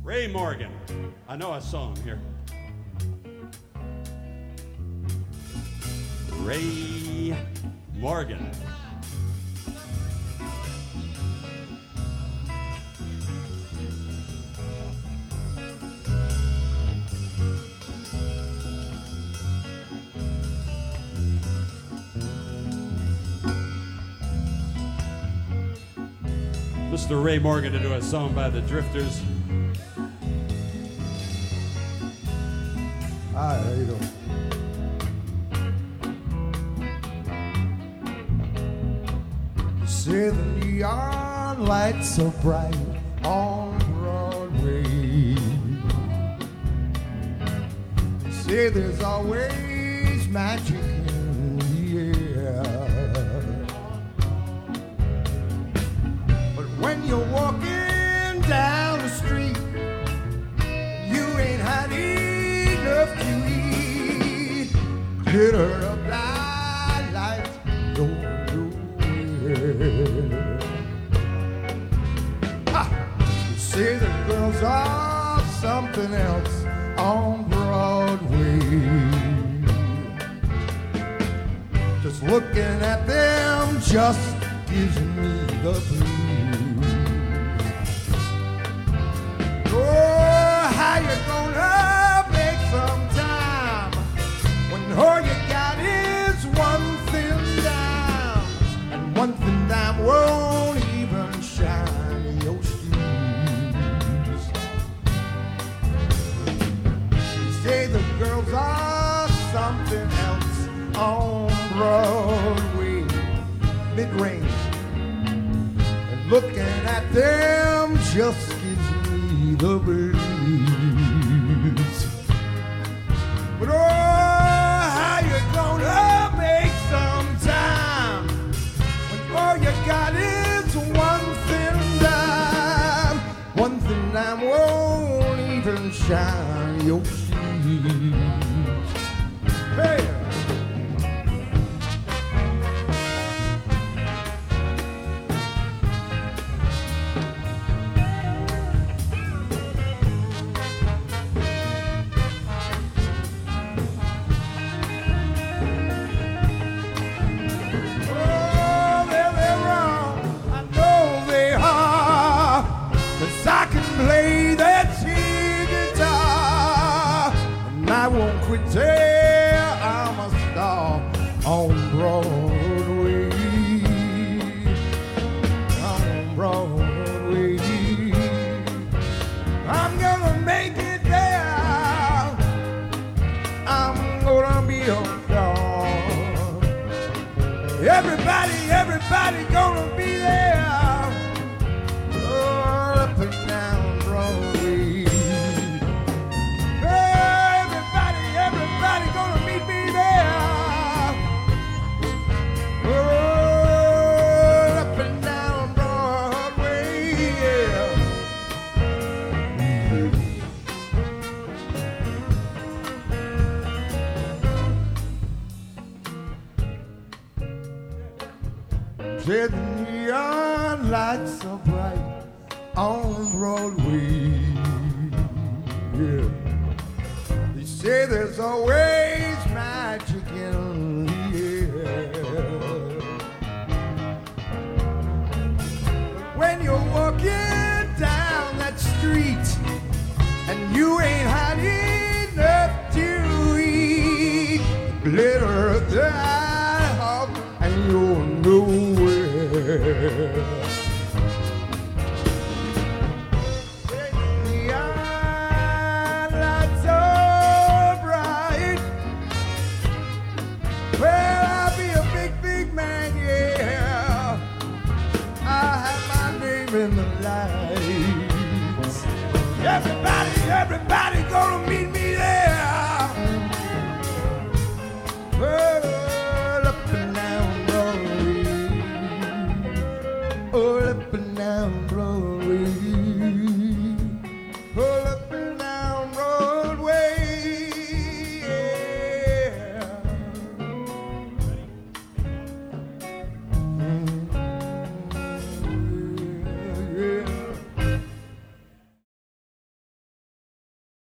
Ray Morgan. I know a song here. Ray Morgan. Mr. Ray Morgan to do a song by the Drifters. Hi, how you doing? You say the neon lights so bright on Broadway. You say there's always magic in the air. But when you're walking down the street, you ain't had enough to eat. Glitter of blind lights don't do it. You say the girls are something else on Broadway. Just looking at them just gives me the blues. Oh, how you gonna make some time when all you got is one thin dime, and one thin dime won't even shine your shoes. You say the girls are something else on Broadway, mid-range, and looking at them just gives me the blues. But oh, how you gonna make some time when all you got is one thin dime? One thin dime won't even shine your shoes. Hey! Play that tin guitar, and I won't quit till I'm a star on Broadway. On Broadway, I'm gonna make it there. I'm gonna be a star. Everybody gonna be there. Up and down Broadway. Everybody gonna meet me there. Oh, up and down Broadway, yeah. Said the neon lights are bright on Broadway, yeah. They say there's always magic in the air. When you're walking down that street and you ain't had enough to eat, glitter of the eye and you'll know